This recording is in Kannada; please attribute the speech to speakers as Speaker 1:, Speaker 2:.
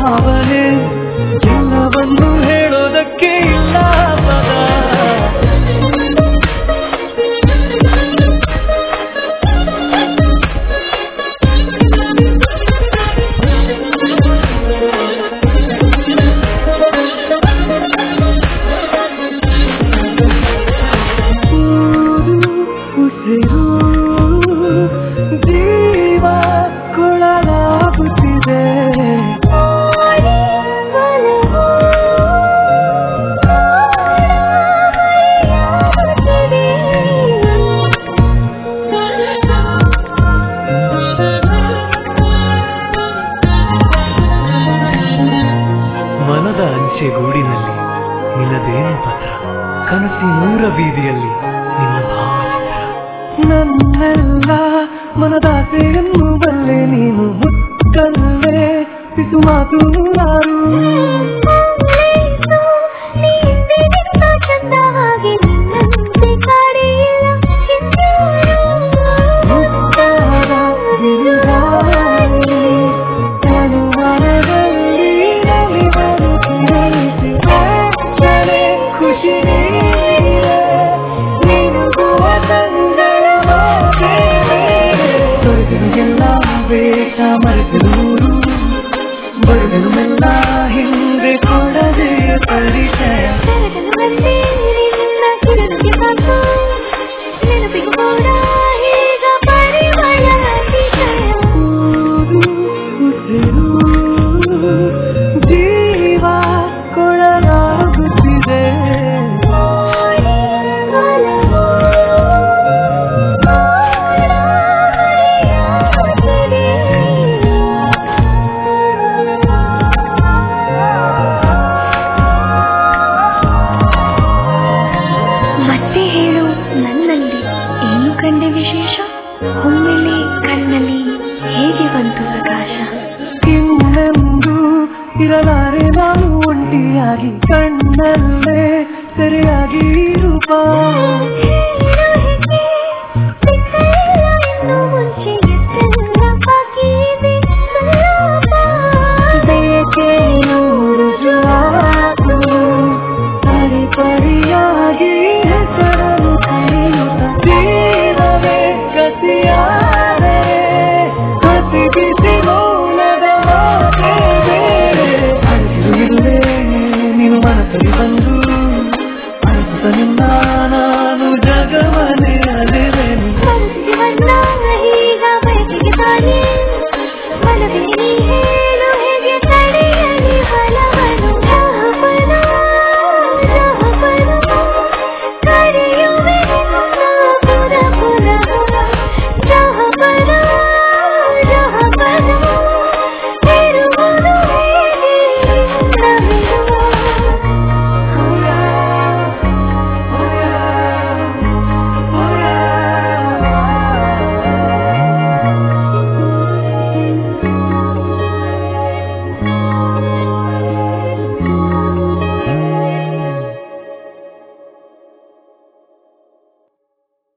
Speaker 1: ಭಾವನೆ ಎಲ್ಲವನ್ನು ಹೇಳೋದಕ್ಕೆ ಇಲ್ಲ ಪದ. ಜೀವ ಕೊಳಲಾಗುತ್ತಿದೆ ಮನದ ಅಂಚೆಗೂಡಿನಲ್ಲಿ ನಿನ್ನದೇನು ಪತ್ರ, ಕನಸಿನೂರ ಬೀದಿಯಲ್ಲಿ ನಿನ್ನ ಭಾವಚಿತ್ರ. ನನ್ನೆಲ್ಲ ಮನದಾಸೆಯನ್ನು ಬಲ್ಲೆ ನೀನು ಮುಕ್ಕಲ್ಲೇ ಪಿಸು ಮಾತು ನೂರಾರು. ಬೇಟ ಮರೆತೂರು ಬರುಗನುಮೆಲ್ಲ ಹಿಂದೆ ಕೊಡದೆ ಪರಿಚಯ. ಜೀವ ಕೊಳಲಾಗುತ್ತಿದೆ
Speaker 2: ವಿಶೇಷ ಒಮ್ಮೆಲೆ ಕಣ್ಣಲ್ಲಿ ಹೇಗೆ ಬಂತು ಪ್ರಕಾಶ.
Speaker 1: ಇನ್ನೆಂದು ಇರಲಾರೆ ನಾನು ಒಂಟಿಯಾಗಿ ಕಣ್ಣಲ್ಲೇ ಸೆರೆಯಾಗಿ ರೂಪ.